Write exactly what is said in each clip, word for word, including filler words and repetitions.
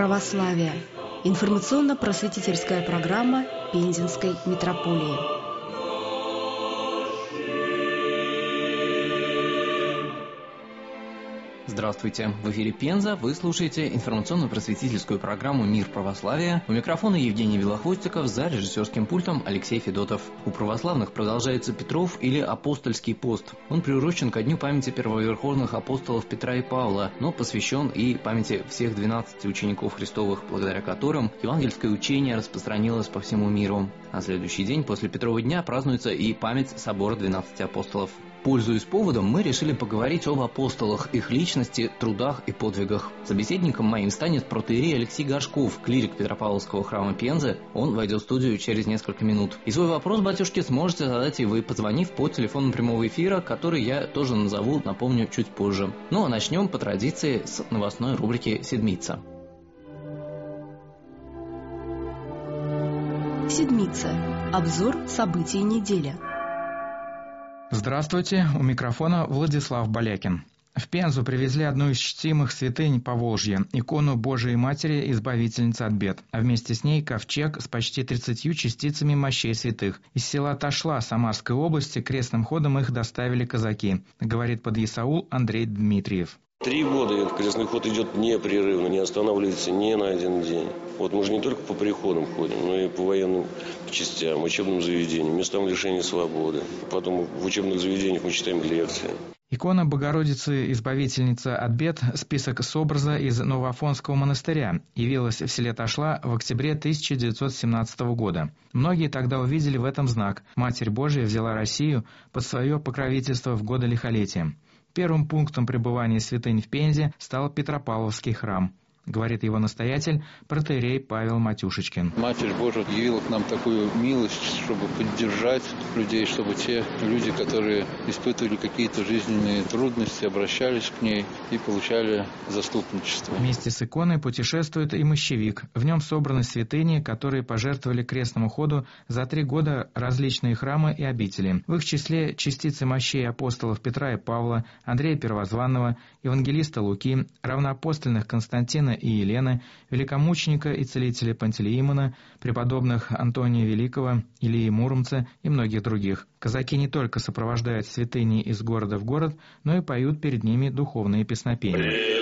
православия. Информационно-просветительская программа Пензенской митрополии. Здравствуйте! В эфире Пенза. Вы слушаете информационно-просветительскую программу «Мир православия». У микрофона Евгений Белохвостиков, за режиссерским пультом Алексей Федотов. У православных продолжается Петров или Апостольский пост. Он приурочен ко дню памяти первоверховных апостолов Петра и Павла, но посвящен и памяти всех двенадцати учеников Христовых, благодаря которым евангельское учение распространилось по всему миру. На следующий день после Петрова дня празднуется и память собора двенадцати апостолов. Пользуясь поводом, мы решили поговорить об апостолах, их личности, трудах и подвигах. Собеседником моим станет протоиерей Алексей Горшков, клирик Петропавловского храма Пензы. Он войдет в студию через несколько минут. И свой вопрос, батюшки, сможете задать и вы, позвонив по телефону прямого эфира, который я тоже назову, напомню, чуть позже. Ну а начнем по традиции с новостной рубрики «Седмица». Седмица. Обзор событий недели. Здравствуйте, у микрофона Владислав Балякин. В Пензу привезли одну из чтимых святынь Поволжья – икону Божией Матери, избавительницы от бед, а вместе с ней ковчег с почти тридцатью частицами мощей святых. Из села Ташла Самарской области крестным ходом их доставили казаки, говорит подъясаул Андрей Дмитриев. Три года крестный ход идет непрерывно, не останавливается ни на один день. Вот мы же не только по приходам ходим, но и по военным частям, учебным заведениям, местам лишения свободы. Потом в учебных заведениях мы читаем лекции. Икона Богородицы Избавительница от бед, список с образа из Новоафонского монастыря, явилась в селе Ташла в октябре тысяча девятьсот семнадцатого года. Многие тогда увидели в этом знак. Матерь Божия взяла Россию под свое покровительство в годы лихолетия. Первым пунктом пребывания святынь в Пензе стал Петропавловский храм, говорит его настоятель, протоиерей Павел Матюшечкин. Матерь Божия явила к нам такую милость, чтобы поддержать людей, чтобы те люди, которые испытывали какие-то жизненные трудности, обращались к ней и получали заступничество. Вместе с иконой путешествует и мощевик. В нем собраны святыни, которые пожертвовали крестному ходу за три года различные храмы и обители. В их числе частицы мощей апостолов Петра и Павла, Андрея Первозванного, евангелиста Луки, равноапостольных Константина и Елены, великомученика и целителя Пантелеимона, преподобных Антония Великого, Илии Муромца и многих других. Казаки не только сопровождают святыни из города в город, но и поют перед ними духовные песнопения.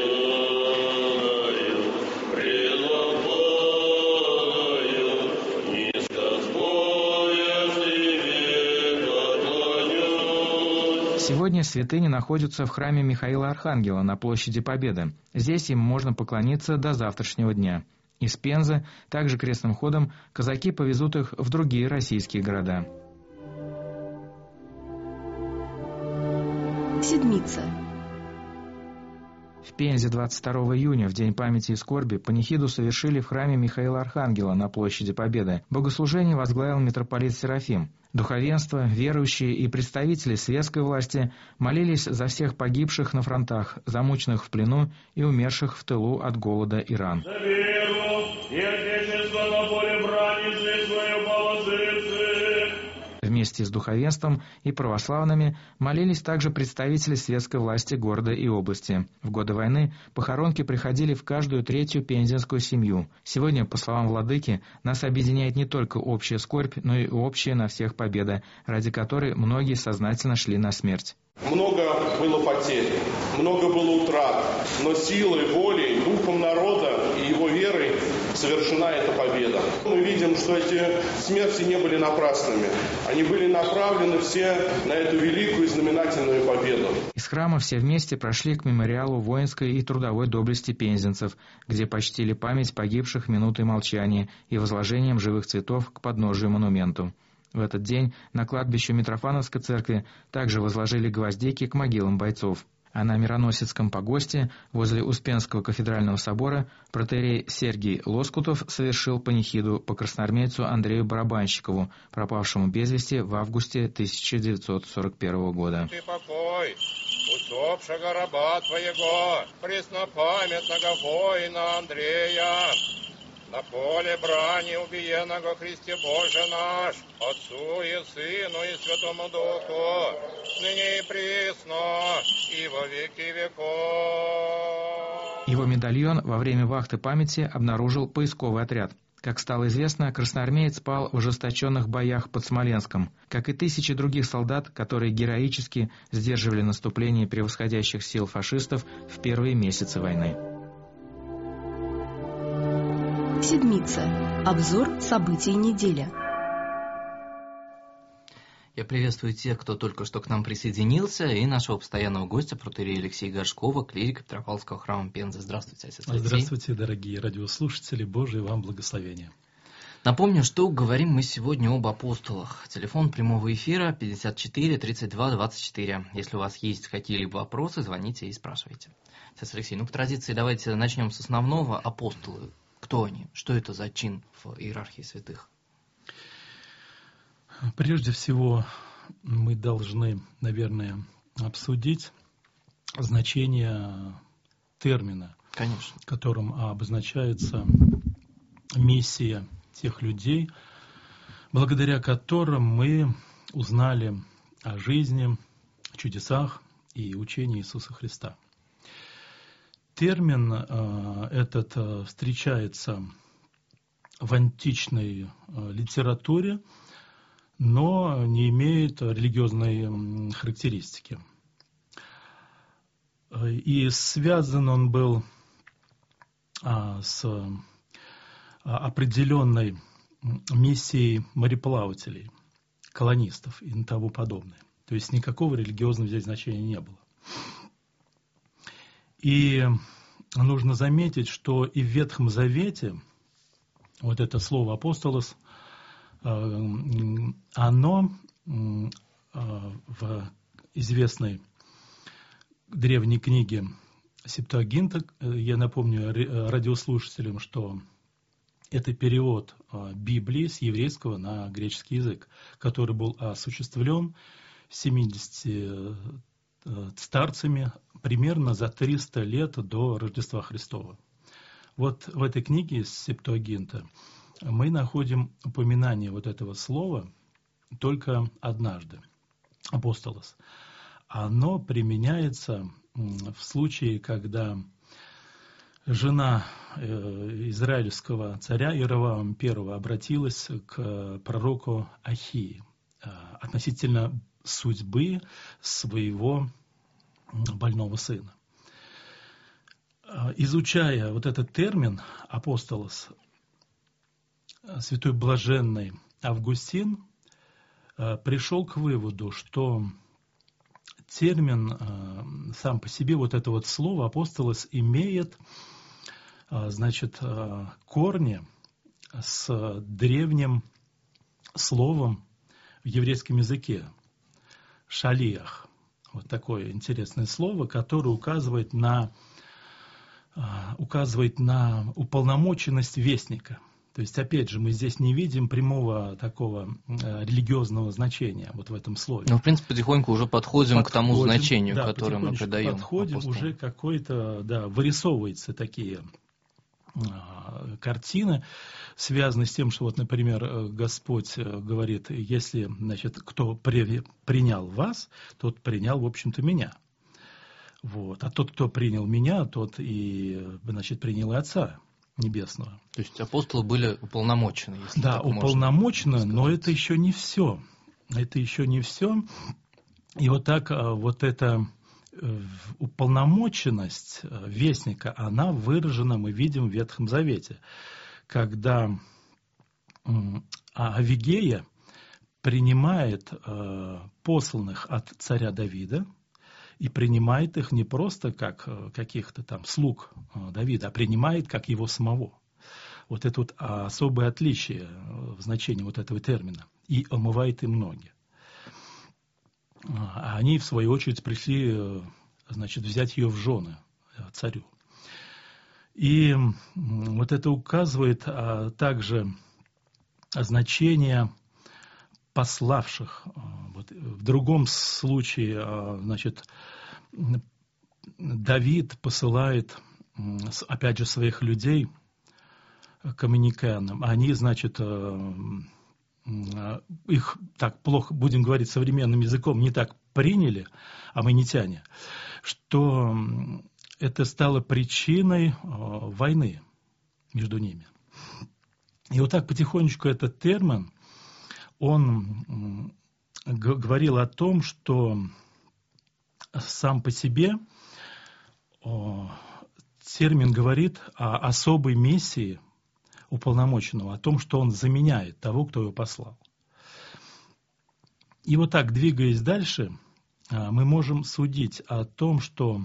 Сегодня святыни находятся в храме Михаила Архангела на площади Победы. Здесь им можно поклониться до завтрашнего дня. Из Пензы также крестным ходом казаки повезут их в другие российские города. Седмица. В Пензе двадцать второго июня, в День памяти и скорби, панихиду совершили в храме Михаила Архангела на площади Победы. Богослужение возглавил митрополит Серафим. Духовенство, верующие и представители светской власти молились за всех погибших на фронтах, замученных в плену и умерших в тылу от голода и ран. За веру и отечество на поле брани жизнь свою положите. Вместе с духовенством и православными молились также представители светской власти города и области. В годы войны похоронки приходили в каждую третью пензенскую семью. Сегодня, по словам владыки, нас объединяет не только общая скорбь, но и общая на всех победа, ради которой многие сознательно шли на смерть. Много было потерь, много было утрат, но силой, волей, духом народа и его верой совершена эта победа. Мы видим, что эти смерти не были напрасными. Они были направлены все на эту великую и знаменательную победу. Из храма все вместе прошли к мемориалу воинской и трудовой доблести пензенцев, где почтили память погибших минутой молчания и возложением живых цветов к подножию монументу. В этот день на кладбище Митрофановской церкви также возложили гвоздики к могилам бойцов. А на Мироносецком погосте возле Успенского кафедрального собора протоиерей Сергий Лоскутов совершил панихиду по красноармейцу Андрею Барабанщикову, пропавшему без вести в августе тысяча девятьсот сорок первого года. Ты покой усопшего раба твоего, преснопамятного воина Андрея, на поле брани убиенного Христе Боже наш, Отцу и Сыну и Святому Духу, ныне и присно, и во веки веков. И Его медальон во время вахты памяти обнаружил поисковый отряд. Как стало известно, красноармеец пал в ожесточенных боях под Смоленском, как и тысячи других солдат, которые героически сдерживали наступление превосходящих сил фашистов в первые месяцы войны. Седмица. Обзор событий недели. Я приветствую тех, кто только что к нам присоединился, и нашего постоянного гостя, протоиерея Алексея Горшкова, клирика Петропавловского храма Пензы. Здравствуйте, отец Алексей. Здравствуйте, дорогие радиослушатели, Божие вам благословения. Напомню, что говорим мы сегодня об апостолах. Телефон прямого эфира пятьдесят четыре тридцать два двадцать четыре. Если у вас есть какие-либо вопросы, звоните и спрашивайте. Отец Алексей, ну по традиции давайте начнем с основного. Апостолы. Кто они? Что это за чин в иерархии святых? Прежде всего, мы должны, наверное, обсудить значение термина, Конечно. которым обозначается миссия тех людей, благодаря которым мы узнали о жизни, чудесах и учении Иисуса Христа. Термин э, этот э, встречается в античной э, литературе, но не имеет религиозной характеристики. И связан он был а, с а, определенной миссией мореплавателей, колонистов и тому подобное. То есть никакого религиозного здесь значения не было. И нужно заметить, что и в Ветхом Завете вот это слово «апостолос», оно в известной древней книге Септуагинта, я напомню радиослушателям, что это перевод Библии с еврейского на греческий язык, который был осуществлен семидесятью старцами примерно за триста лет до Рождества Христова. Вот в этой книге Септуагинта мы находим упоминание вот этого слова только однажды, апостолос. Оно применяется в случае, когда жена израильского царя Иеровоама I обратилась к пророку Ахии относительно судьбы своего больного сына. Изучая вот этот термин апостолос, святой блаженный Августин пришел к выводу, что термин сам по себе, вот это вот слово апостолос, имеет, значит, корни с древним словом в еврейском языке шалиах. Вот такое интересное слово, которое указывает на, указывает на уполномоченность вестника. То есть, опять же, мы здесь не видим прямого такого э, религиозного значения вот в этом слове. Ну, в принципе, потихоньку уже подходим, подходим к тому значению, да, которое мы придаем. Подходим, апостолам. Уже какой-то, да, вырисовываются такие э, картины, связанные с тем, что, вот, например, Господь говорит, если, значит, кто при, принял вас, тот принял, в общем-то, меня. Вот. А тот, кто принял меня, тот и, значит, принял и Отца Небесного. То есть апостолы были уполномочены. Если да, уполномочены, но это еще не все. Это еще не все. И вот так вот эта уполномоченность вестника, она выражена, мы видим, в Ветхом Завете, когда Авигея принимает посланных от царя Давида, и принимает их не просто как каких-то там слуг Давида, а принимает как его самого. Вот это вот особое отличие в значении вот этого термина. И омывает им ноги. А они, в свою очередь, пришли, значит, взять ее в жены царю. И вот это указывает также значение пославших. Вот в другом случае, значит, Давид посылает, опять же, своих людей к аммоникянам. Они, значит, их так плохо, будем говорить современным языком, не так приняли, аммонитяне, что это стало причиной войны между ними. И вот так потихонечку этот термин, он говорил о том, что сам по себе термин говорит о особой миссии уполномоченного, о том, что он заменяет того, кто его послал. И вот так, двигаясь дальше, мы можем судить о том, что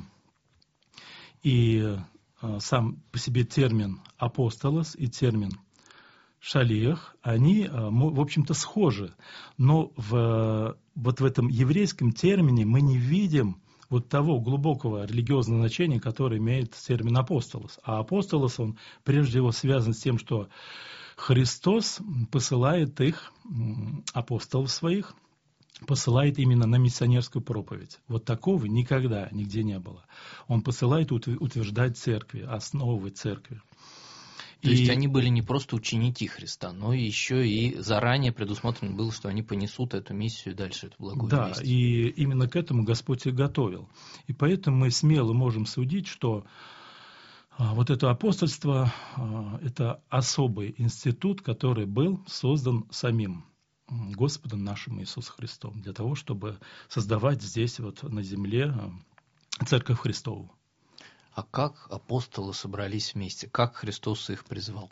и сам по себе термин «апостолос» и термин «шалиах», они, в общем-то, схожи. Но в, вот в этом еврейском термине мы не видим вот того глубокого религиозного значения, которое имеет термин «апостолос». А «апостолос», он прежде всего связан с тем, что Христос посылает их, апостолов своих, посылает именно на миссионерскую проповедь. Вот такого никогда нигде не было. Он посылает утверждать церкви, основывать церкви. То и... есть они были не просто ученики Христа, но еще и заранее предусмотрено было, что они понесут эту миссию дальше, эту благую да, весть. И именно к этому Господь их готовил. И поэтому мы смело можем судить, что а, вот это апостольство а, – это особый институт, который был создан самим Господом нашим Иисусом Христом, для того, чтобы создавать здесь вот на земле Церковь Христову. А как апостолы собрались вместе? Как Христос их призвал?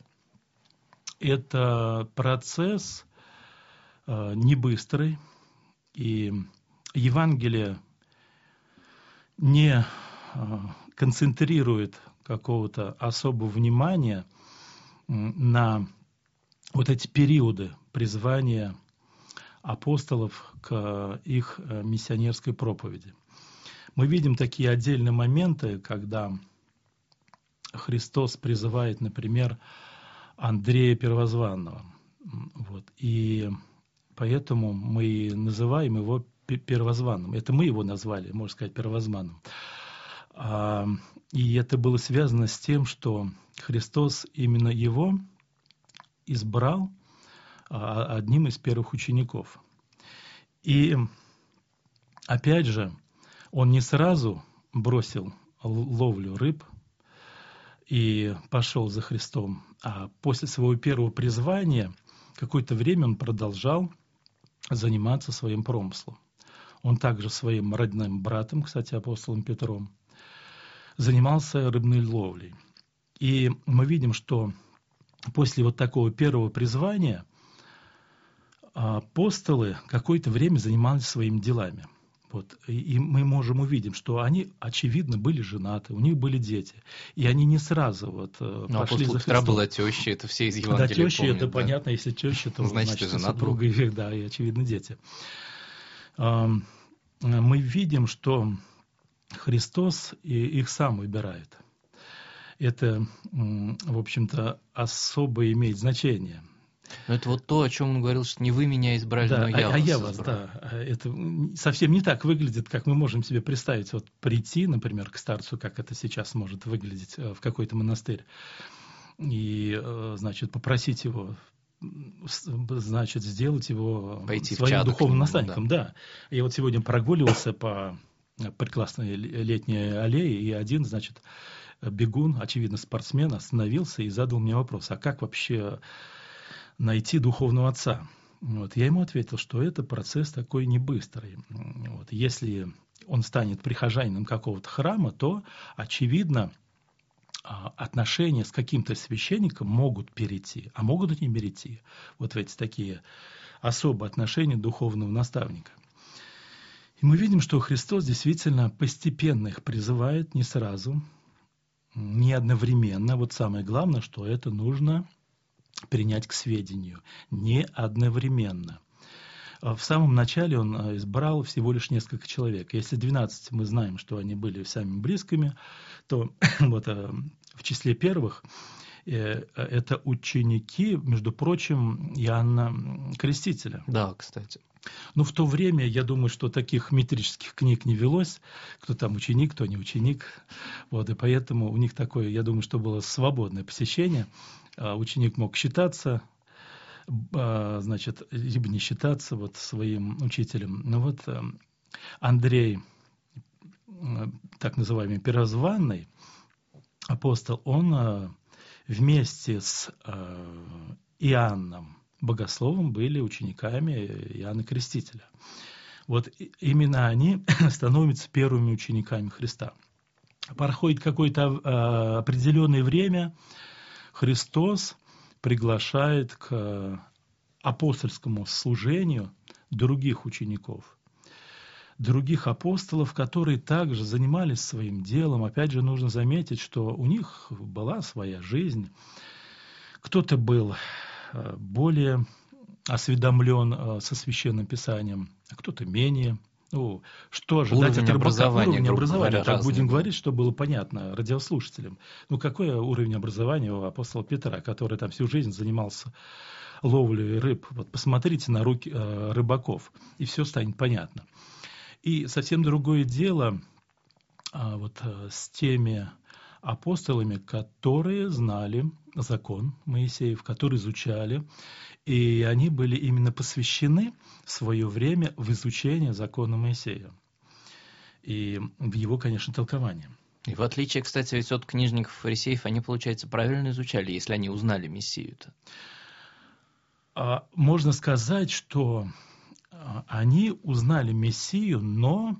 Это процесс э, не быстрый, и Евангелие не э, концентрирует какого-то особого внимания на вот эти периоды призвания апостолов к их миссионерской проповеди. Мы видим такие отдельные моменты, когда Христос призывает, например, Андрея Первозванного. Вот. И поэтому мы называем его Первозванным. Это мы его назвали, можно сказать, Первозванным. И это было связано с тем, что Христос именно его избрал одним из первых учеников. И опять же, он не сразу бросил ловлю рыб и пошел за Христом, а после своего первого призвания какое-то время он продолжал заниматься своим промыслом. Он также своим родным братом, кстати, апостолом Петром, занимался рыбной ловлей. И мы видим, что после вот такого первого призвания апостолы какое-то время занимались своими делами. Вот. И мы можем увидеть, что они, очевидно, были женаты, у них были дети. И они не сразу вот Но пошли за Христом. Петра была теща, это все из Евангелия Да, теща, помнят, это да? понятно, если теща, то значит, значит супруга, и, да, и, очевидно, дети. Мы видим, что Христос их сам выбирает. Это, в общем-то, особо имеет значение. Но это вот то, о чем он говорил, что не вы меня избрали, да, но я а, вас а я избрал. вас, да. Это совсем не так выглядит, как мы можем себе представить. Вот прийти, например, к старцу, как это сейчас может выглядеть в какой-то монастырь, и, значит, попросить его, значит, сделать его Пойти своим духовным нему, наставником. Да. да. Я вот сегодня прогуливался по прекрасной летней аллее, и один, значит, бегун, очевидно, спортсмен, остановился и задал мне вопрос, а как вообще найти духовного отца? Вот. Я ему ответил, что это процесс такой не быстрый. Вот. Если он станет прихожанином какого-то храма, то, очевидно, отношения с каким-то священником могут перейти, а могут и не перейти. Вот в эти такие особые отношения духовного наставника. И мы видим, что Христос действительно постепенно их призывает, не сразу, не одновременно. Вот самое главное, что это нужно принять к сведению, не одновременно. В самом начале он избрал всего лишь несколько человек. Если двенадцать мы знаем, что они были самыми близкими, то вот в числе первых это ученики, между прочим, Иоанна Крестителя. Да, кстати. Ну, в то время, я думаю, что таких метрических книг не велось, кто там ученик, кто не ученик. Вот, и поэтому у них такое, я думаю, что было свободное посещение. Ученик мог считаться, значит, либо не считаться вот своим учителем. Но вот Андрей так называемый первозванный апостол, он вместе с Иоанном Богословом были учениками Иоанна Крестителя. Вот именно они становятся первыми учениками Христа. Проходит какое-то определенное время, Христос приглашает к апостольскому служению других учеников, других апостолов, которые также занимались своим делом. Опять же, нужно заметить, что у них была своя жизнь. Кто-то был более осведомлен со Священным Писанием, а кто-то менее. Ну, что ожидать от рыбака? Уровень образования, так будем говорить, чтобы было понятно радиослушателям. Ну, какой уровень образования у апостола Петра, который там всю жизнь занимался ловлей рыб? Вот посмотрите на руки э, рыбаков, и все станет понятно. И совсем другое дело а, вот, с теми апостолами, которые знали закон Моисеев, которые изучали, и они были именно посвящены в свое время в изучение закона Моисея и в его, конечно, толковании. И в отличие, кстати, ведь от книжников и фарисеев, они, получается, правильно изучали, если они узнали Мессию-то. А, можно сказать, что они узнали Мессию, но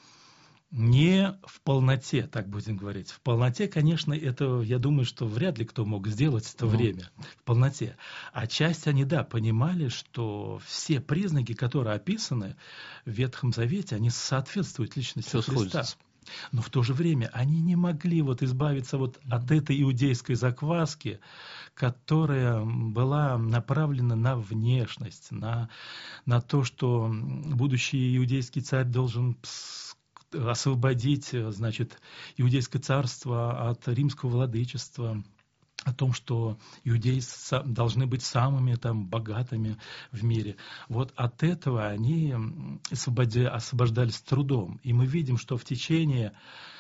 не в полноте, так будем говорить. В полноте, конечно, это, я думаю, что вряд ли кто мог сделать в это mm. время, в полноте. А часть они, да, понимали, что все признаки, которые описаны в Ветхом Завете, они соответствуют личности Все Христа. Сходится. Но в то же время они не могли вот избавиться вот от этой иудейской закваски, которая была направлена на внешность, на, на то, что будущий иудейский царь должен освободить, значит, иудейское царство от римского владычества, о том, что иудеи должны быть самыми там богатыми в мире. Вот от этого они освобождались с трудом. И мы видим, что в течение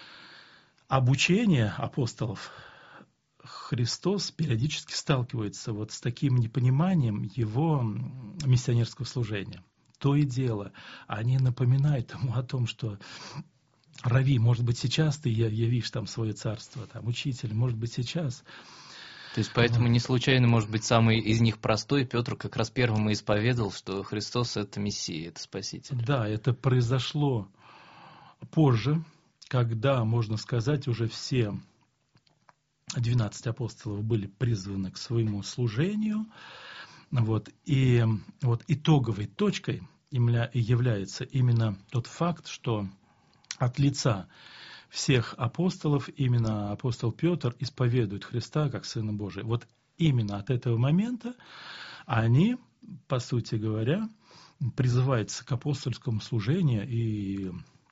обучения апостолов Христос периодически сталкивается вот с таким непониманием его миссионерского служения. То и дело, они напоминают ему о том, что Рави, может быть, сейчас ты явишь там свое царство, там, учитель, может быть, сейчас. То есть, поэтому не случайно, может быть, самый из них простой, Петр как раз первым и исповедовал, что Христос — это Мессия, это Спаситель. Да, это произошло позже, когда, можно сказать, уже все двенадцать апостолов были призваны к своему служению. Вот, и вот итоговой точкой является именно тот факт, что от лица всех апостолов именно апостол Петр исповедует Христа как Сына Божия. Вот именно от этого момента они, по сути говоря, призываются к апостольскому служению и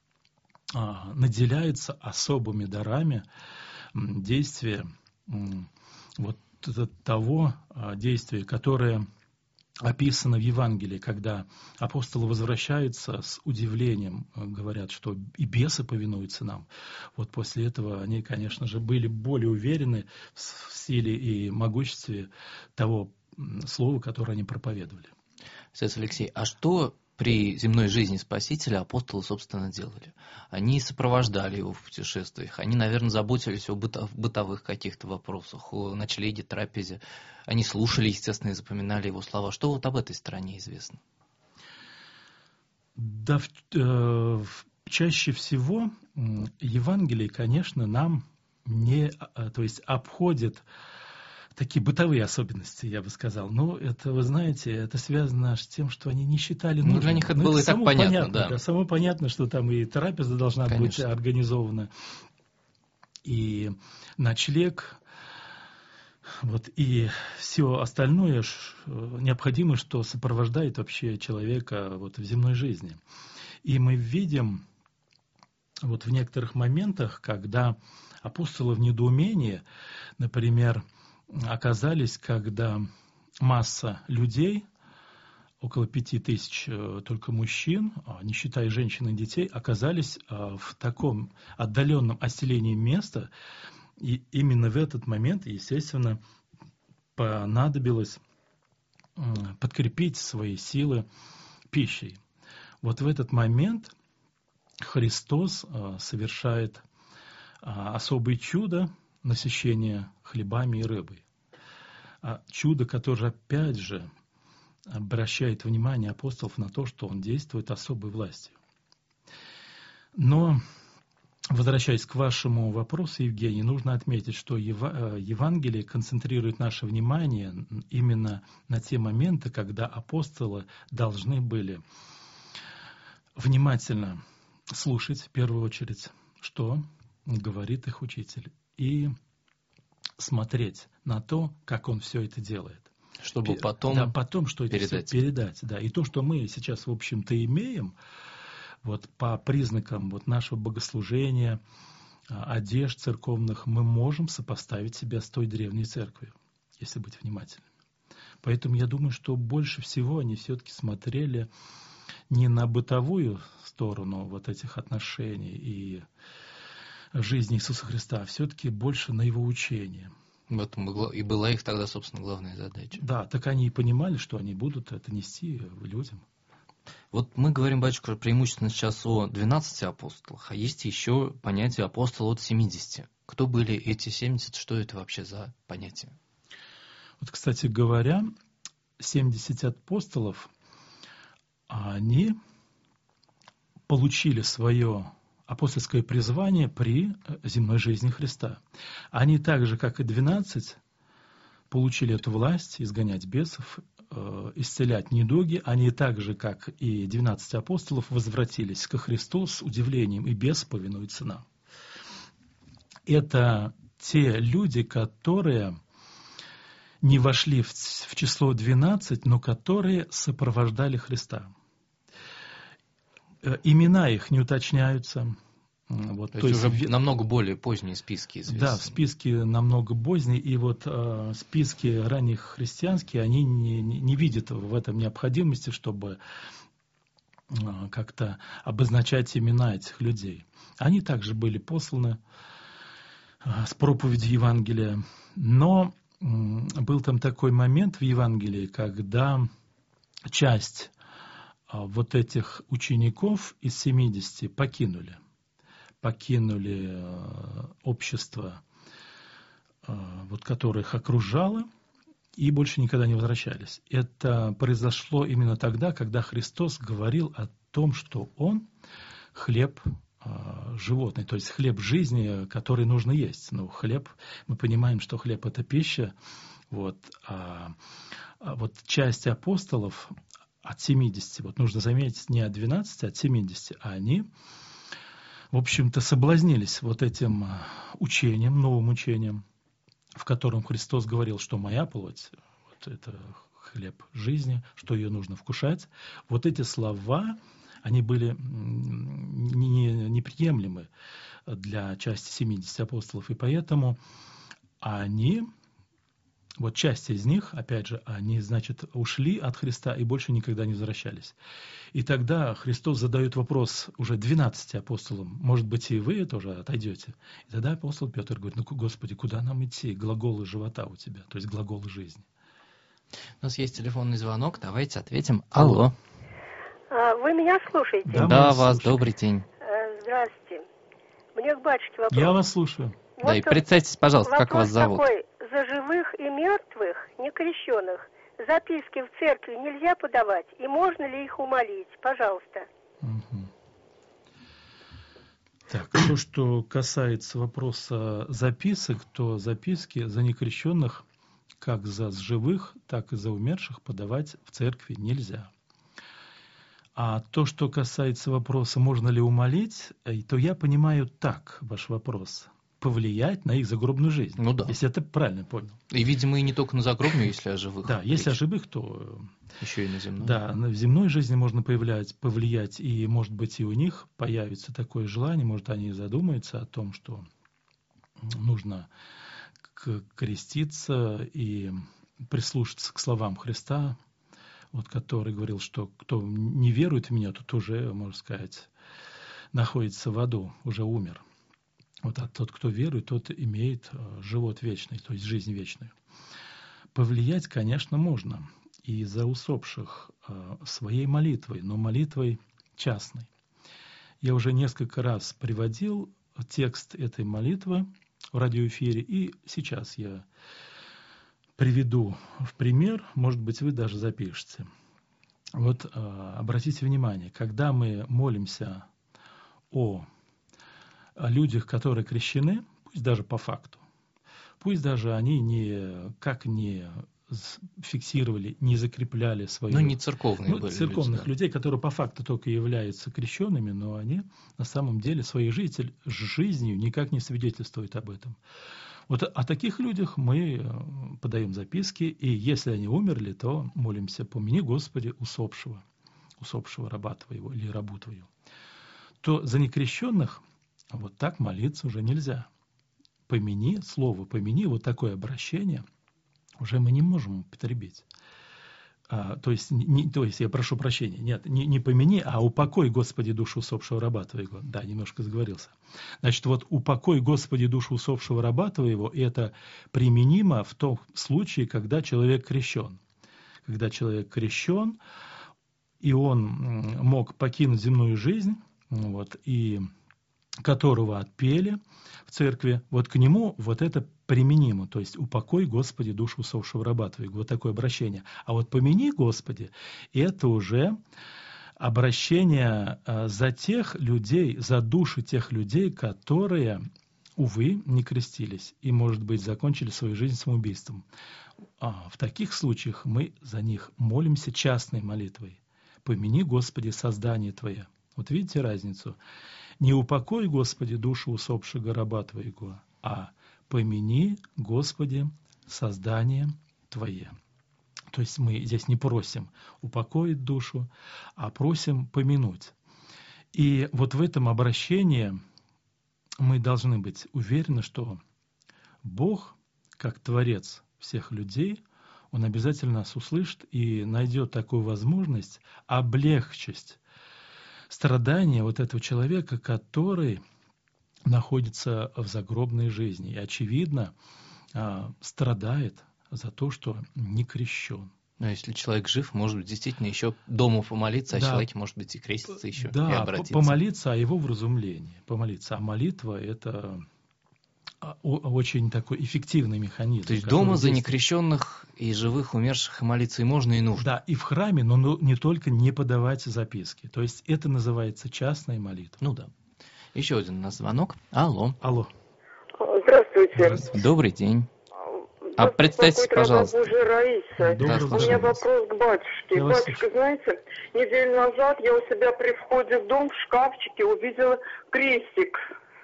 а, наделяются особыми дарами действия, вот того действия, которое описано в Евангелии, когда апостолы возвращаются с удивлением, говорят, что и бесы повинуются нам. Вот после этого они, конечно же, были более уверены в силе и могуществе того слова, которое они проповедовали. Отец Алексей, а что при земной жизни Спасителя апостолы, собственно, делали? Они сопровождали его в путешествиях, они, наверное, заботились о бытовых каких-то вопросах, о ночлеге, трапезе. Они слушали, естественно, и запоминали его слова. Что вот об этой стороне известно? Да, э, чаще всего Евангелие, конечно, нам не, то есть обходит такие бытовые особенности, я бы сказал. Но это, вы знаете, это связано с тем, что они не считали нужным. Ну, для них это Но было это и так понятно, понятно, да. да. Само понятно, что там и трапеза должна Конечно. быть организована, и ночлег, вот, и все остальное необходимое, что сопровождает вообще человека вот, в земной жизни. И мы видим вот в некоторых моментах, когда апостолы в недоумении, например, оказались, когда масса людей, около пяти тысяч только мужчин, не считая женщин и детей, оказались в таком отдаленном отселении места, и именно в этот момент, естественно, понадобилось подкрепить свои силы пищей. Вот в этот момент Христос совершает особое чудо насыщения хлебами и рыбой. Чудо, которое опять же обращает внимание апостолов на то, что он действует особой властью. Но, возвращаясь к вашему вопросу, Евгений, нужно отметить, что Евангелие концентрирует наше внимание именно на те моменты, когда апостолы должны были внимательно слушать, в первую очередь, что говорит их учитель, и смотреть на то, как он все это делает. Чтобы потом, да, потом что это передать. Все передать. Да. И то, что мы сейчас, в общем-то, имеем, вот по признакам вот нашего богослужения, одежд церковных, мы можем сопоставить себя с той древней церковью, если быть внимательными. Поэтому я думаю, что больше всего они все-таки смотрели не на бытовую сторону вот этих отношений и жизни Иисуса Христа, а все-таки больше на его учение. В этом и была их тогда, собственно, главная задача. Да, так они и понимали, что они будут это нести людям. Вот мы говорим, батюшка, преимущественно сейчас о двенадцати апостолах, а есть еще понятие апостола от семидесяти. Кто были эти семьдесят, что это вообще за понятие? Вот, кстати говоря, семьдесят апостолов, они получили свое апостольское призвание при земной жизни Христа. Они так же, как и двенадцать, получили эту власть изгонять бесов, исцелять недуги. Они так же, как и двенадцать апостолов, возвратились ко Христу с удивлением, и бес повинуется нам. Это те люди, которые не вошли в число двенадцать, но которые сопровождали Христа. Имена их не уточняются. Вот, то, то есть есть уже в... намного более поздние списки известны. Да, в списке намного поздние, и вот э, списки ранних христианские, они не, не, не видят в этом необходимости, чтобы э, как-то обозначать имена этих людей. Они также были посланы э, с проповедью Евангелия, но э, был там такой момент в Евангелии, когда часть э, вот этих учеников из семидесяти покинули. покинули общество, вот, которое их окружало, и больше никогда не возвращались. Это произошло именно тогда, когда Христос говорил о том, что Он хлеб животный, то есть хлеб жизни, который нужно есть. Ну, хлеб, мы понимаем, что хлеб – это пища. Вот, а, а вот часть апостолов от семидесяти, вот нужно заметить, не от двенадцати, а от семидесяти, а они, в общем-то, соблазнились вот этим учением, новым учением, в котором Христос говорил, что моя плоть, вот это хлеб жизни, что ее нужно вкушать. Вот эти слова, они были неприемлемы для части семидесяти апостолов, и поэтому они, вот часть из них, опять же, они, значит, ушли от Христа и больше никогда не возвращались. И тогда Христос задает вопрос уже двенадцати апостолам, может быть, и вы тоже отойдете. И тогда апостол Петр говорит, ну, Господи, куда нам идти? Глаголы живота у тебя, то есть глаголы жизни. У нас есть телефонный звонок, давайте ответим. Алло. Вы меня слушаете? Да, да вас, слушаем. Добрый день. Здравствуйте. Мне к батюшке вопрос. Я вас слушаю. Вот да, и представьтесь, пожалуйста, как вас зовут. Такой, за живых и мертвых, некрещенных, записки в церкви нельзя подавать? И можно ли их умолить? Пожалуйста. Угу. Так, то, что касается вопроса записок, то записки за некрещенных, как за живых, так и за умерших, подавать в церкви нельзя. А то, что касается вопроса, можно ли умолить, то я понимаю так ваш вопрос. Повлиять на их загробную жизнь. Ну да. Если это правильно понял. И, видимо, и не только на загробную, если о живых. Да, если о живых, то... Еще и на земной. Да, в земной жизни можно появлять, повлиять, и, может быть, и у них появится такое желание, может, они задумаются о том, что нужно креститься и прислушаться к словам Христа, вот, который говорил, что кто не верует в меня, тот уже, можно сказать, находится в аду, уже умер. Вот, а тот, кто верует, тот имеет живот вечный, то есть жизнь вечную. Повлиять, конечно, можно и за усопших своей молитвой, но молитвой частной. Я уже несколько раз приводил текст этой молитвы в радиоэфире, и сейчас я приведу в пример, может быть, вы даже запишете. Вот э, обратите внимание, когда мы молимся о, о людях, которые крещены, пусть даже по факту, пусть даже они не, как не фиксировали, не закрепляли свою... Ну, не церковные ну, были церковных люди, да. людей, которые по факту только являются крещенными, но они на самом деле своей жизнью, жизнью никак не свидетельствуют об этом. Вот о таких людях мы подаем записки, и если они умерли, то молимся: помяни, Господи, усопшего, усопшего раба Твоего или рабу Твою. То за некрещенных вот так молиться уже нельзя. Помяни, слово помяни, вот такое обращение уже мы не можем употребить. А, то, есть, не, то есть, я прошу прощения, нет, не, не помяни, а упокой, Господи, душу усопшего раба Твоего. Да, немножко заговорился. Значит, вот упокой, Господи, душу усопшего раба Твоего, это применимо в том случае, когда человек крещен. Когда человек крещен, и он мог покинуть земную жизнь, вот, и которого отпели в церкви, вот к нему вот это применимо, то есть упокой, Господи, душу усопшего раба Твоего, вот такое обращение. А вот помяни, Господи, это уже обращение за тех людей, за души тех людей, которые, увы, не крестились и, может быть, закончили свою жизнь самоубийством. А в таких случаях мы за них молимся частной молитвой. Помяни, Господи, создание Твое. Вот видите разницу? Не упокой, Господи, душу усопшего раба Твоего, а помяни, Господи, создание Твое. То есть мы здесь не просим упокоить душу, а просим помянуть. И вот в этом обращении мы должны быть уверены, что Бог, как Творец всех людей, Он обязательно нас услышит и найдет такую возможность облегчить страдания вот этого человека, который находится в загробной жизни и, очевидно, страдает за то, что не крещен. Но если человек жив, может быть, действительно еще дома помолиться, а да, человек, может быть, и креститься еще, да, и обратиться. Помолиться о его вразумлении. Помолиться. А молитва — это очень такой эффективный механизм. То есть дома за некрещенных и живых, умерших и молиться и можно, и нужно. Да, и в храме, но не только не подавать записки. То есть это называется частная молитва. Ну да. Еще один у нас звонок. Алло. Алло. Здравствуйте. Здравствуйте. Добрый день. А представьтесь, пожалуйста. Раиса. Да, у меня вопрос к батюшке. Я Батюшка, знаете, неделю назад я у себя при входе в дом в шкафчике увидела крестик.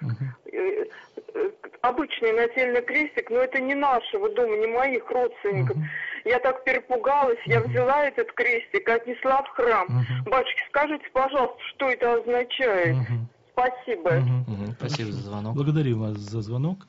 Угу. Обычный нательный крестик, но это не нашего дома, не моих родственников. Угу. Я так перепугалась, угу. я взяла этот крестик и отнесла в храм. Угу. Батюшки, скажите, пожалуйста, что это означает? Угу. Спасибо. Угу. Угу. Спасибо за звонок. Благодарю вас за звонок.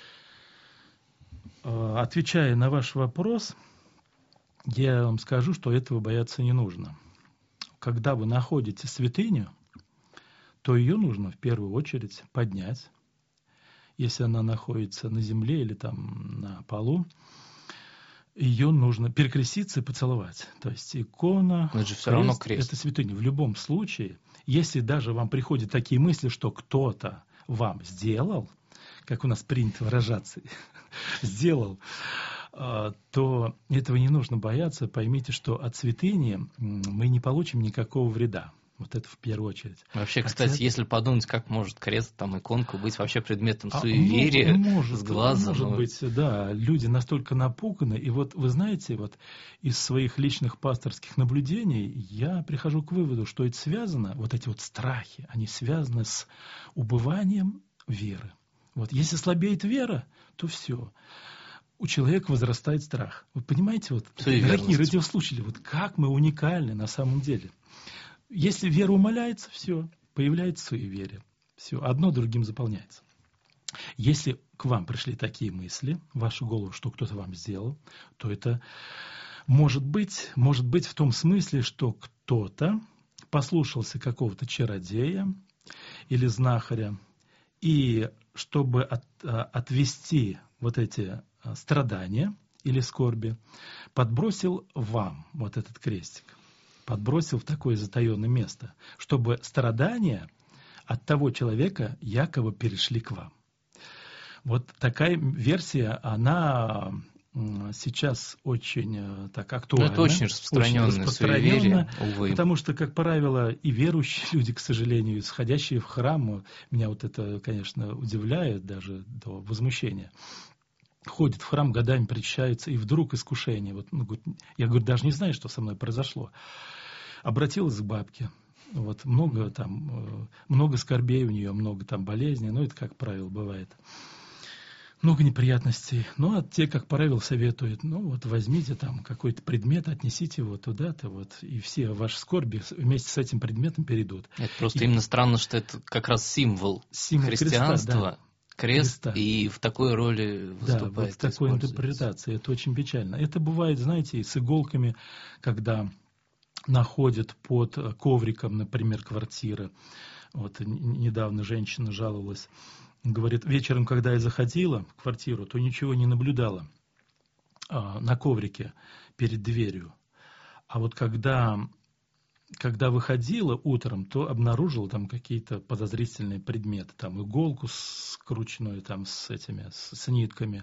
Отвечая на ваш вопрос, я вам скажу, что этого бояться не нужно. Когда вы находите святыню, то ее нужно в первую очередь поднять. Если она находится на земле или там на полу, ее нужно перекреститься и поцеловать. То есть икона, Но это же все равно крест. Это святыня. В любом случае, если даже вам приходят такие мысли, что кто-то вам сделал, как у нас принято выражаться, сделал, то этого не нужно бояться. Поймите, что от святыни мы не получим никакого вреда. Вот это в первую очередь. Вообще, кстати, Хотя... если подумать, как может крест, там, иконка быть вообще предметом суеверия, а, может, с глазом. Может быть, да. Люди настолько напуганы. И вот, вы знаете, вот из своих личных пасторских наблюдений я прихожу к выводу, что это связано, вот эти вот страхи, они связаны с убыванием веры. Вот если слабеет вера, то все. У человека возрастает страх. Вы понимаете, вот, дорогие радиослушатели, вот как мы уникальны на самом деле. Если вера умаляется, все, появляется суеверие. Все, одно другим заполняется. Если к вам пришли такие мысли, в вашу голову, что кто-то вам сделал, то это может быть, может быть в том смысле, что кто-то послушался какого-то чародея или знахаря, и чтобы от, отвести вот эти страдания или скорби, подбросил вам вот этот крестик. Подбросил в такое затаенное место, чтобы страдания от того человека якобы перешли к вам. Вот такая версия, она сейчас очень так актуальна. Ну, это очень распространенное суеверие, увы. Потому что, как правило, и верующие люди, к сожалению, сходящие в храм, меня вот это, конечно, удивляет даже до возмущения, ходят в храм, годами причащаются, и вдруг искушение. Вот, ну, я говорю, даже не знаю, что со мной произошло. Обратилась к бабке. Вот, много там, много скорбей у нее, много там болезней, ну, это, как правило, бывает. Много неприятностей. Ну, а те, как правило, советуют, ну, вот возьмите там какой-то предмет, отнесите его туда-то, вот, и все ваши скорби вместе с этим предметом перейдут. Это просто и... именно странно, что это как раз символ, символ христианства, креста, да. Крест, креста. И в такой роли выступает. Да, вот в такой интерпретации. Это очень печально. Это бывает, знаете, и с иголками, когда находят под ковриком, например, квартиры. Вот недавно женщина жаловалась. Говорит, вечером, когда я заходила в квартиру, то ничего не наблюдала а, на коврике перед дверью. А вот когда, когда выходила утром, то обнаружила там какие-то подозрительные предметы. Там иголку скрученную там, с этими, с, с нитками,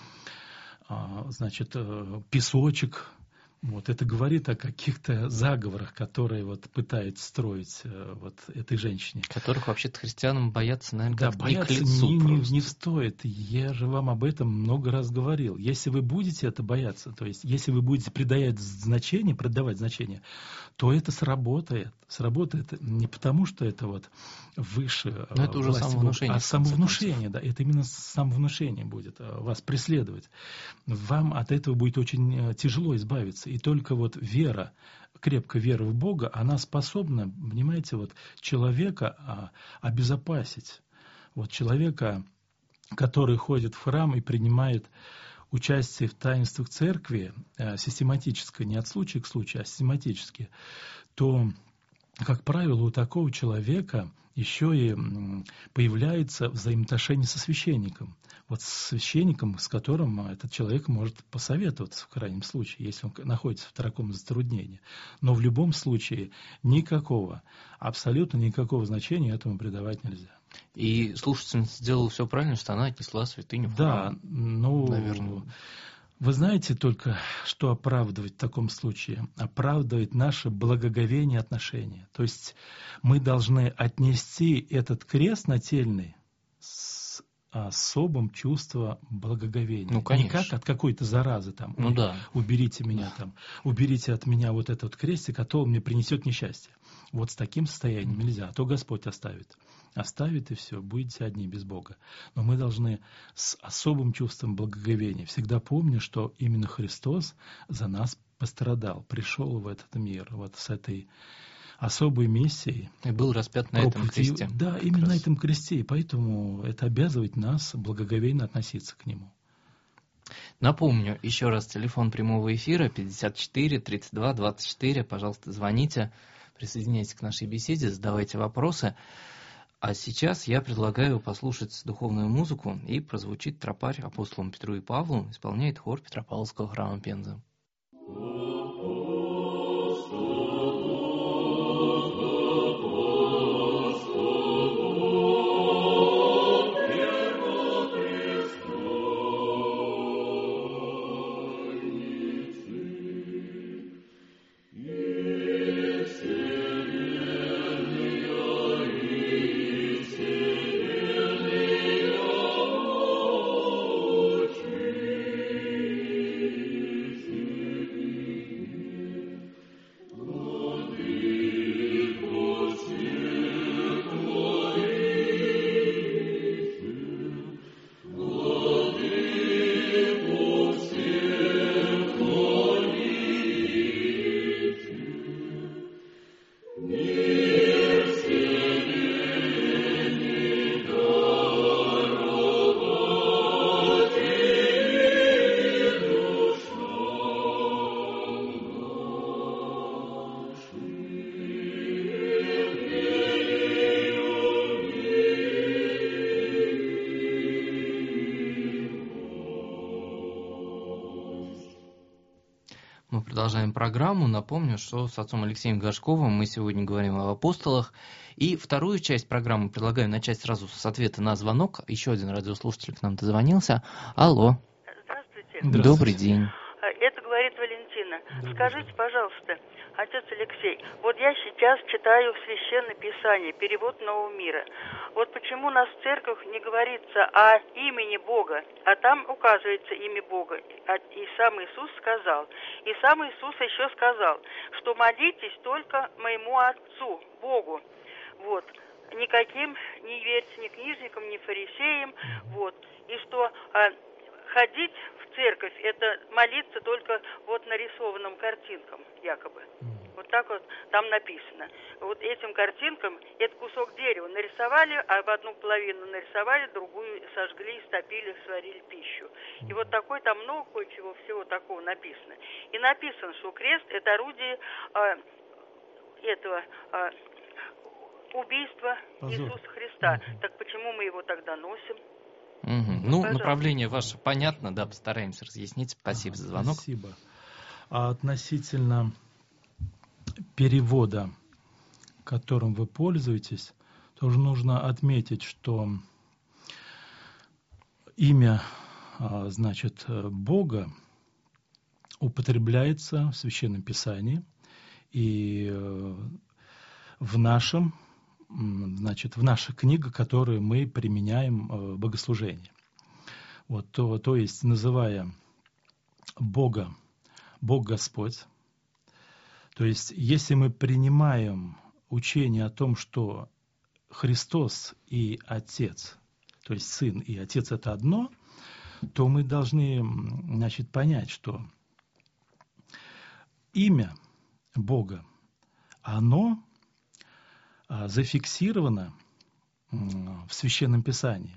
а, значит, песочек. Вот, это говорит о каких-то заговорах, которые вот пытается строить э, вот этой женщине. Которых вообще-то христианам бояться, наверное, да, как-то бояться не к лицу не, не, просто. не стоит. Я же вам об этом много раз говорил. Если вы будете это бояться, то есть если вы будете придавать значение, придавать значение, то это сработает. Сработает не потому, что это вот выше Но это уже самовнушение. А самовнушение, да, это именно самовнушение будет вас преследовать. Вам от этого будет очень тяжело избавиться. И только вот вера, крепкая вера в Бога, она способна, понимаете, вот человека обезопасить. Вот человека, который ходит в храм и принимает участие в таинствах церкви, систематически, не от случая к случаю, а систематически, то, как правило, у такого человека еще и появляется взаимоотношение со священником. Вот с священником, с которым этот человек может посоветоваться в крайнем случае, если он находится в таком затруднении. Но в любом случае никакого, абсолютно никакого значения этому придавать нельзя. И слушательница сделала все правильно, что она отнесла святыню в храм. Да, ну, наверное. Вы знаете только, что оправдывать в таком случае? Оправдывать наше благоговение отношения. То есть мы должны отнести этот крест нательный с особым чувством благоговения. Ну, конечно. Не как от какой-то заразы там. Ну, да. Уберите меня там, уберите от меня вот этот крестик, а то он мне принесет несчастье. Вот с таким состоянием нельзя, а то Господь оставит. Оставит и все, будете одни без Бога. Но мы должны с особым чувством благоговения, всегда помня, что именно Христос за нас пострадал, пришел в этот мир, вот с этой особой миссией. И был распят на этом кресте. Да, именно на этом кресте, и поэтому это обязывает нас благоговейно относиться к Нему. Напомню, еще раз, телефон прямого эфира пятьдесят четыре тридцать два двадцать четыре, пожалуйста, звоните, присоединяйтесь к нашей беседе, задавайте вопросы. А сейчас я предлагаю послушать духовную музыку, и прозвучит тропарь апостолам Петру и Павлу, исполняет хор Петропавловского храма Пензы. мы продолжаем программу. Напомню, что с отцом Алексеем Горшковым мы сегодня говорим об апостолах. И вторую часть программы предлагаю начать сразу с ответа на звонок. Еще один радиослушатель к нам дозвонился. Алло. Здравствуйте. Здравствуйте. Добрый день. Это говорит Валентина. Скажите, пожалуйста, отец Алексей, вот я сейчас читаю в Священном Писании, перевод Нового мира. Вот почему у нас в церковь не говорится о имени Бога, а там указывается имя Бога. И сам Иисус сказал. И сам Иисус еще сказал, что молитесь только моему Отцу, Богу. Вот. Никаким не верьте ни книжникам, ни фарисеям. Вот. И что а, ходить в церковь, это молиться только вот нарисованным картинкам, якобы. Вот так вот там написано. Вот этим картинкам, это кусок дерева нарисовали, а в одну половину нарисовали, другую сожгли, стопили, сварили пищу. И вот такой там много кое-чего всего такого написано. И написано, что крест — это орудие а, этого а, убийства Позор. Иисуса Христа. Угу. Так почему мы его тогда носим? Угу. Ну, пожалуйста. Направление ваше понятно, да, постараемся разъяснить. Спасибо ага, за звонок. Спасибо. А относительно перевода, которым вы пользуетесь, тоже нужно отметить, что имя, значит, Бога употребляется в Священном Писании и в нашем, значит, в наших книгах, которые мы применяем в богослужении. Вот, то, то есть, называя Бога Бог Господь, то есть, если мы принимаем учение о том, что Христос и Отец, то есть Сын и Отец — это одно, то мы должны, значит, понять, что имя Бога, оно зафиксировано в Священном Писании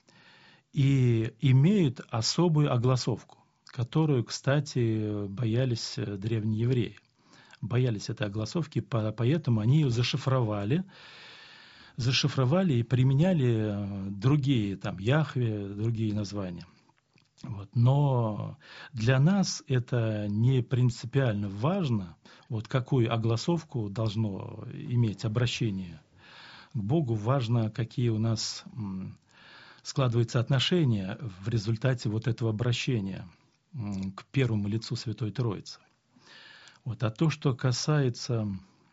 и имеет особую огласовку, которую, кстати, боялись древние евреи. Боялись этой огласовки, поэтому они ее зашифровали, зашифровали и применяли другие, там, Яхве, другие названия. Вот. Но для нас это не принципиально важно, вот какую огласовку должно иметь обращение к Богу. Важно, какие у нас складываются отношения в результате вот этого обращения к первому лицу Святой Троицы. Вот. А то, что касается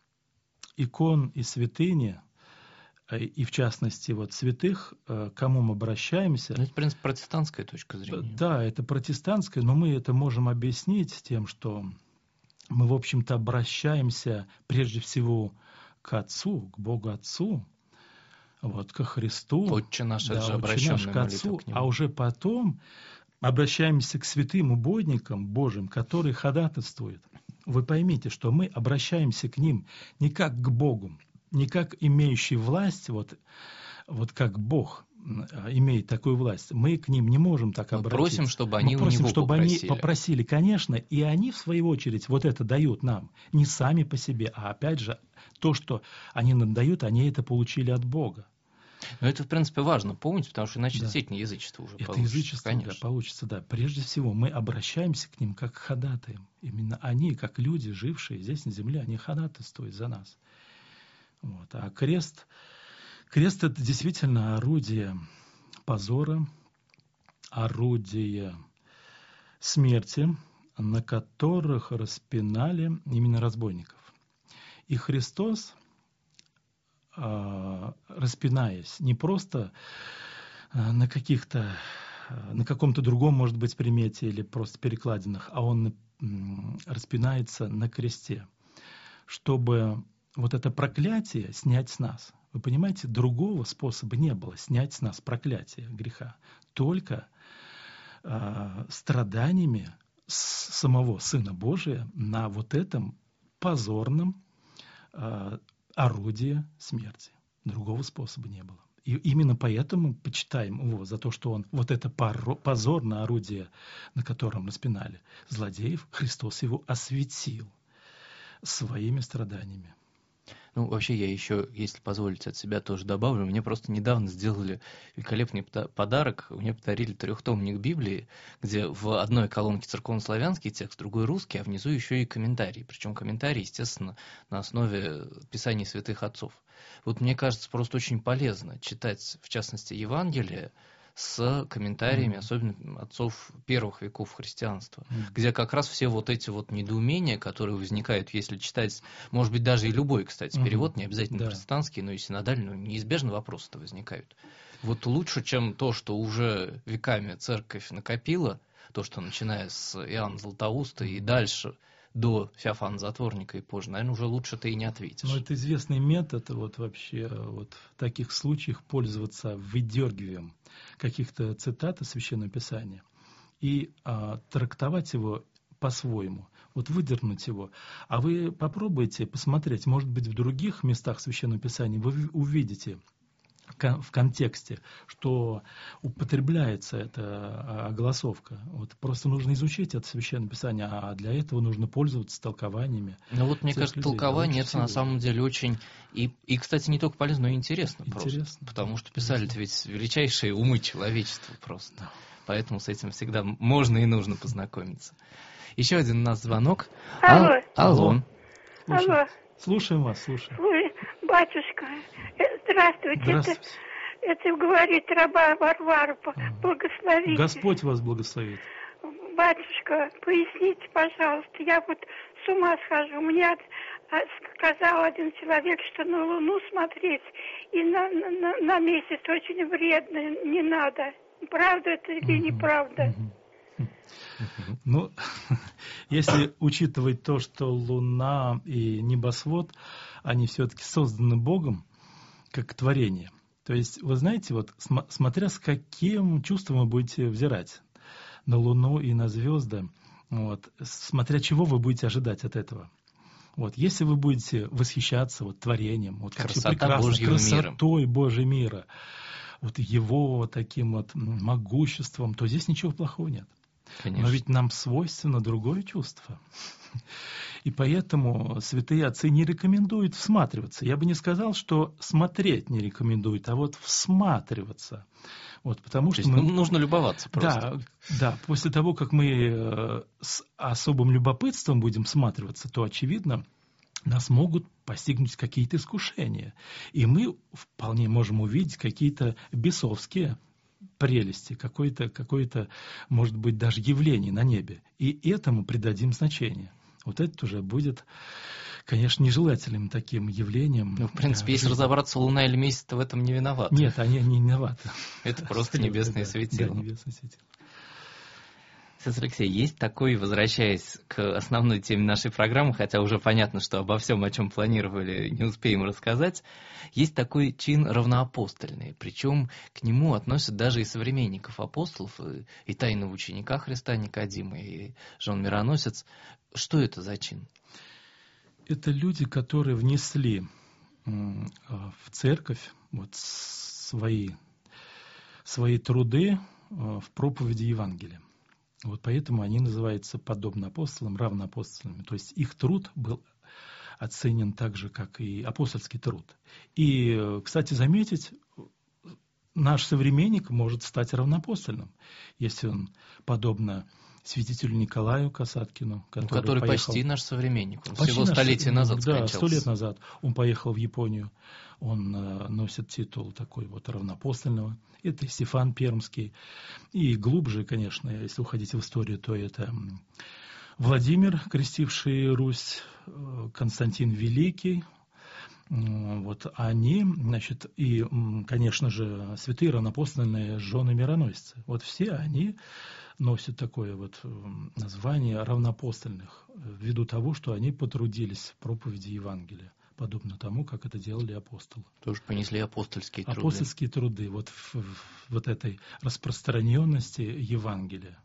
икон и святыни, и в частности вот святых, к кому мы обращаемся. Это, в принципе, протестантская точка зрения. Да, это протестантская, но мы это можем объяснить тем, что мы, в общем-то, обращаемся прежде всего к Отцу, к Богу Отцу, вот, ко Христу. Отче наш, да, это же обращенная молитва к Отцу, к Нему. А уже потом обращаемся к святым угодникам Божьим, которые ходатайствуют. Вы поймите, что мы обращаемся к ним не как к Богу, не как имеющий власть, вот, вот как Бог имеет такую власть. Мы к ним не можем так мы обратиться. Просим, чтобы они мы просим, у него чтобы попросили. они попросили, конечно, и они, в свою очередь, вот это дают нам. Не сами по себе, а опять же, то, что они нам дают, они это получили от Бога. Но это, в принципе, важно помнить, потому что иначе да. действительно язычество уже это получится. язычество, конечно. Да, получится, да. Прежде всего, мы обращаемся к ним как к ходатаям. Именно они, как люди, жившие здесь на земле, они ходатайствуют за нас. Вот. А крест, крест — это действительно орудие позора, орудие смерти, на которых распинали именно разбойников. И Христос, распинаясь не просто на каких-то, на каком-то другом, может быть, примете или просто перекладинах, а он распинается на кресте, чтобы вот это проклятие снять с нас. Вы понимаете, другого способа не было снять с нас проклятие греха, только э, страданиями самого Сына Божия на вот этом позорном э, орудие смерти. Другого способа не было. И именно поэтому почитаем его за то, что он вот это позорное орудие, на котором распинали злодеев, Христос его осветил своими страданиями. Ну, вообще, я еще, если позволите, от себя тоже добавлю. Мне просто недавно сделали великолепный подарок. Мне подарили трехтомник Библии, где в одной колонке церковнославянский текст, другой русский, а внизу еще и комментарии. Причем комментарии, естественно, на основе писаний святых отцов. Вот мне кажется, просто очень полезно читать, в частности, Евангелие с комментариями, mm-hmm. особенно отцов первых веков христианства, mm-hmm. где как раз все вот эти вот недоумения, которые возникают, если читать, может быть, даже и любой, кстати, mm-hmm. перевод, не обязательно да. протестантский, но и синодальный, ну, неизбежно вопросы-то возникают. Вот лучше, чем то, что уже веками церковь накопила, то, что начиная с Иоанна Златоуста и дальше до Феофана Затворника и позже, наверное, уже лучше ты и не ответишь. Ну, это известный метод вот вообще вот в таких случаях пользоваться выдергиванием каких-то цитат из Священного Писания и а, трактовать его по-своему, вот выдернуть его. А вы попробуйте посмотреть, может быть, в других местах Священного Писания вы увидите в контексте, что употребляется эта огласовка. Вот просто нужно изучить это Священное Писание, а для этого нужно пользоваться толкованиями. Ну вот, мне кажется, людей. Толкование это на самом деле очень... И, и, кстати, не только полезно, но и интересно, интересно. Просто. Потому что писали-то ведь величайшие умы человечества просто. Да. Поэтому с этим всегда можно и нужно познакомиться. Еще один у нас звонок. Алло. Алло. Слушаем. Алло. Слушаем вас, слушаем. Ой, батюшка, здравствуйте. Здравствуйте. Это, это говорит раба Варвара, благословите. Господь вас благословит. Батюшка, поясните, пожалуйста, я вот с ума схожу. Мне сказал один человек, что на Луну смотреть и на, на, на месяц очень вредно, не надо. Правда это или неправда? Ну, если учитывать то, что Луна и небосвод, они все-таки созданы Богом, как творение. То есть, вы знаете, вот см- смотря с каким чувством вы будете взирать на Луну и на звезды, вот, смотря чего вы будете ожидать от этого. Вот, если вы будете восхищаться вот, творением, вот, красота Божьего красотой мира. Божьего мира, вот его таким вот могуществом, то здесь ничего плохого нет. Конечно. Но ведь нам свойственно другое чувство. И поэтому святые отцы не рекомендуют всматриваться. Я бы не сказал, что смотреть не рекомендуют, а вот всматриваться. Вот, потому То что есть мы... нужно любоваться просто. Да, да, после того, как мы с особым любопытством будем всматриваться, то, очевидно, нас могут постигнуть какие-то искушения. И мы вполне можем увидеть какие-то бесовские прелести, какое-то, какое-то, может быть, даже явление на небе. И этому придадим значение. Вот это уже будет, конечно, нежелательным таким явлением. Ну, в принципе, если разобраться, Луна или месяц в этом не виноваты. Нет, они не виноваты. Это просто небесные светила. Да, небесные светила. Отец Алексей, есть такой, возвращаясь к основной теме нашей программы, хотя уже понятно, что обо всем, о чем планировали, не успеем рассказать, есть такой чин равноапостольный, причем к нему относят даже и современников апостолов, и, и тайного ученика Христа Никодима, и Жон Мироносец. Что это за чин? Это люди, которые внесли в церковь вот свои, свои труды в проповеди Евангелия. Вот поэтому они называются подобно апостолам, равноапостольными. То есть их труд был оценен так же, как и апостольский труд. И, кстати, заметить, наш современник может стать равноапостольным, если он, подобно святителю Николаю Касаткину, который, ну, который поехал, почти наш современник, он почти всего столетия наш, назад да, скончался. сто лет назад он поехал в Японию, он э, носит титул такой вот равноапостольного. Это Стефан Пермский. И глубже, конечно, если уходить в историю, то это Владимир, крестивший Русь, Константин Великий. Вот они, значит, и, конечно же, святые равноапостольные жены мироносцы. Вот все они носят такое вот название равноапостольных, ввиду того, что они потрудились в проповеди Евангелия, подобно тому, как это делали апостолы. Тоже понесли апостольские труды. Апостольские труды, вот в, в вот этой распространенности Евангелия.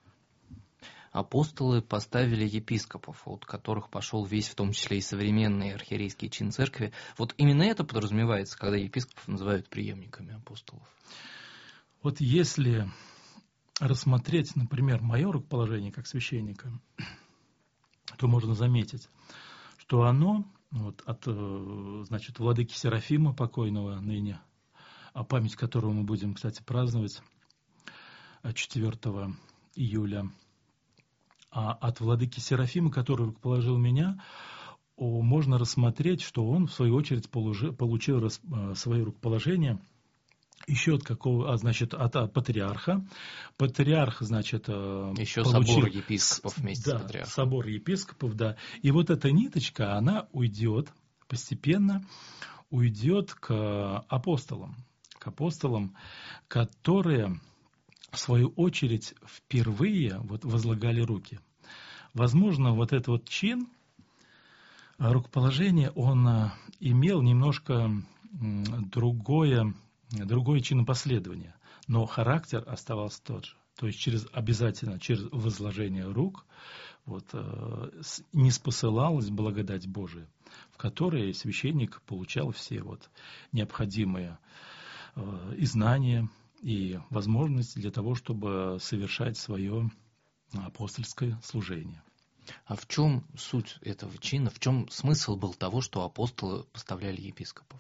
Апостолы поставили епископов, от которых пошел весь, в том числе и современный архиерейский чин церкви. Вот именно это подразумевается, когда епископов называют преемниками апостолов. Вот если рассмотреть, например, мое рукоположение как священника, то можно заметить, что оно вот, от, значит, владыки Серафима покойного ныне, а память которого мы будем, кстати, праздновать четвёртого июля. А от владыки Серафима, который руководил меня, можно рассмотреть, что он, в свою очередь, получил свое рукоположение еще от какого, а, значит, от, от патриарха. Патриарх, значит, еще получил, собор епископов вместе да, с патриархом. Собор епископов, да. И вот эта ниточка, она уйдет, постепенно уйдет к апостолам, к апостолам, которые, в свою очередь, впервые вот возлагали руки. Возможно, вот этот вот чин, рукоположение, он имел немножко другое, другое чинопоследование, но характер оставался тот же. То есть через, обязательно через возложение рук вот, не спосылалась благодать Божия, в которой священник получал все вот необходимые и знания, и возможность для того, чтобы совершать свое апостольское служение. А в чем суть этого чина, в чем смысл был того, что апостолы поставляли епископов?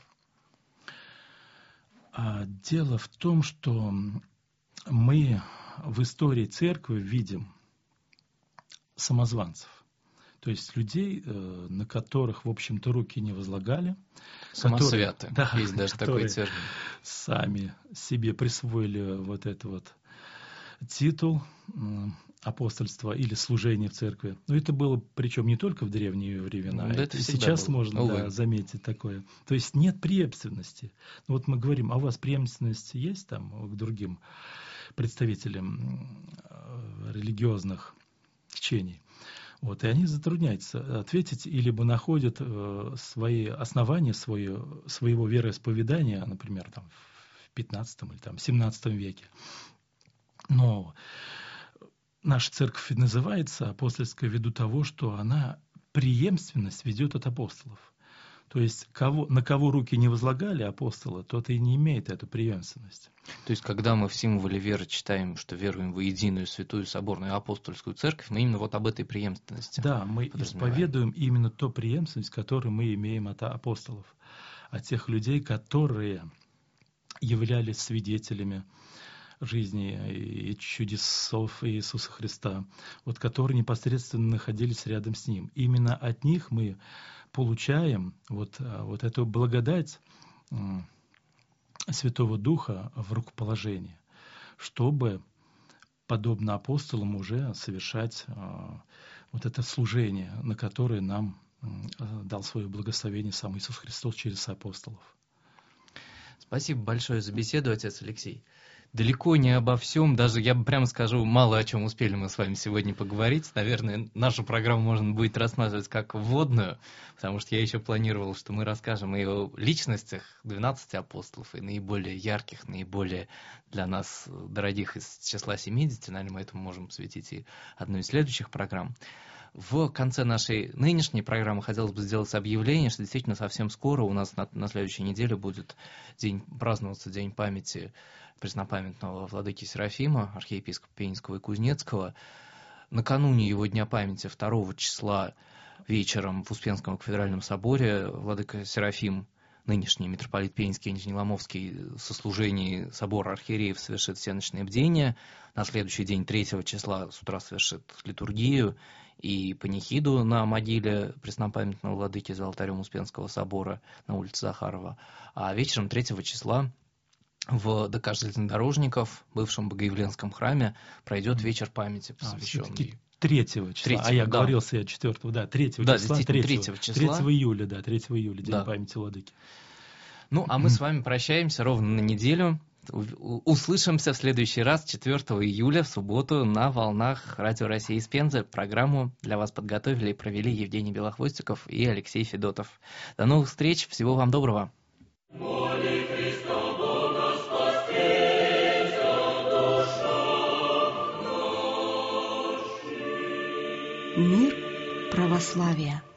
А дело в том, что мы в истории церкви видим самозванцев. То есть людей, на которых, в общем-то, руки не возлагали. Самосвяты. Которые, да, есть даже такой термин. Сами себе присвоили вот этот вот титул апостольства или служения в церкви. Но это было, причем не только в древние времена. Да, это и сейчас было. можно да, заметить такое. То есть нет преемственности. Вот мы говорим, а у вас преемственность есть там к другим представителям религиозных течений? Вот, и они затрудняются ответить, и либо находят э, свои основания свое, своего вероисповедания, например, там, в пятнадцатом или там, семнадцатом веке. Но наша церковь называется апостольской ввиду того, что она преемственность ведет от апостолов. То есть кого, на кого руки не возлагали апостолы, тот и не имеет эту преемственность. То есть, когда мы в символе веры читаем, что веруем в единую святую соборную апостольскую церковь, мы именно вот об этой преемственности. Да, мы исповедуем именно ту преемственность, которую мы имеем от апостолов, от тех людей, которые являлись свидетелями жизни и чудесов Иисуса Христа, вот, которые непосредственно находились рядом с Ним. Именно от них мы получаем вот, вот эту благодать Святого Духа в рукоположении, чтобы, подобно апостолам, уже совершать вот это служение, на которое нам дал свое благословение сам Иисус Христос через апостолов. Спасибо большое за беседу, отец Алексей. Далеко не обо всем, даже я бы прямо скажу, мало о чем успели мы с вами сегодня поговорить. Наверное, нашу программу можно будет рассматривать как вводную, потому что я еще планировал, что мы расскажем и о личностях двенадцати апостолов, и наиболее ярких, наиболее для нас дорогих из числа семидесяти. Наверное, мы этому можем посвятить и одну из следующих программ. В конце нашей нынешней программы хотелось бы сделать объявление, что действительно совсем скоро у нас на, на следующей неделе будет день, праздноваться День памяти преснопамятного владыки Серафима, архиепископа Пензенского и Кузнецкого. Накануне его дня памяти второго числа вечером в Успенском кафедральном соборе владыка Серафим, нынешний митрополит Пензенский и Нижний Ломовский, со служений собора архиереев совершит всеночное бдение. На следующий день, третьего числа, с утра совершит литургию и панихиду на могиле преснопамятного владыки за алтарем Успенского собора на улице Захарова. А вечером третьего числа в ДК железнодорожников, бывшем Богоявленском храме, пройдет вечер памяти, посвященный... А, третьего числа, третьего, а я да. говорился я четвертого, да, третьего да, числа, третьего, третьего, числа. третьего июля, да, третьего июля, День да. памяти владыки. Ну, а мы с вами прощаемся ровно на неделю. Услышимся в следующий раз четвёртого июля в субботу на волнах Радио России из Пензы. Программу для вас подготовили и провели Евгений Белохвостиков и Алексей Федотов. До новых встреч, всего вам доброго. Мир православия.